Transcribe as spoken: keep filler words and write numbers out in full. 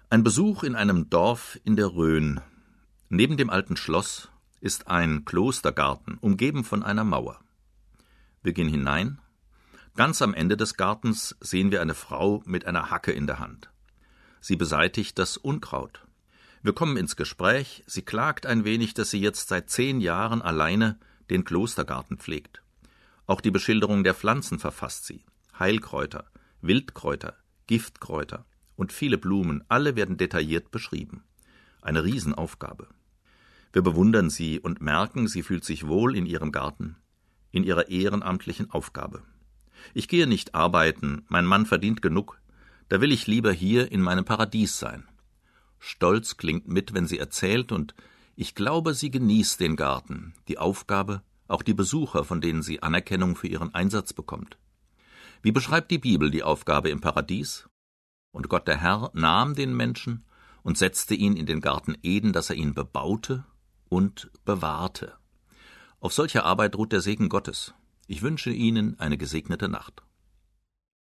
Ein Besuch in einem Dorf in der Rhön. Neben dem alten Schloss ist ein Klostergarten, umgeben von einer Mauer. Wir gehen hinein. Ganz am Ende des Gartens sehen wir eine Frau mit einer Hacke in der Hand. Sie beseitigt das Unkraut. Wir kommen ins Gespräch. Sie klagt ein wenig, dass sie jetzt seit zehn Jahren alleine den Klostergarten pflegt. Auch die Beschilderung der Pflanzen verfasst sie. Heilkräuter, Wildkräuter, Giftkräuter und viele Blumen, alle werden detailliert beschrieben. Eine Riesenaufgabe. Wir bewundern sie und merken, sie fühlt sich wohl in ihrem Garten, in ihrer ehrenamtlichen Aufgabe. Ich gehe nicht arbeiten, mein Mann verdient genug, da will ich lieber hier in meinem Paradies sein. Stolz klingt mit, wenn sie erzählt, und ich glaube, sie genießt den Garten, die Aufgabe, auch die Besucher, von denen sie Anerkennung für ihren Einsatz bekommt. Wie beschreibt die Bibel die Aufgabe im Paradies? Und Gott der Herr nahm den Menschen und setzte ihn in den Garten Eden, dass er ihn bebaute und bewahrte. Auf solcher Arbeit ruht der Segen Gottes. Ich wünsche Ihnen eine gesegnete Nacht.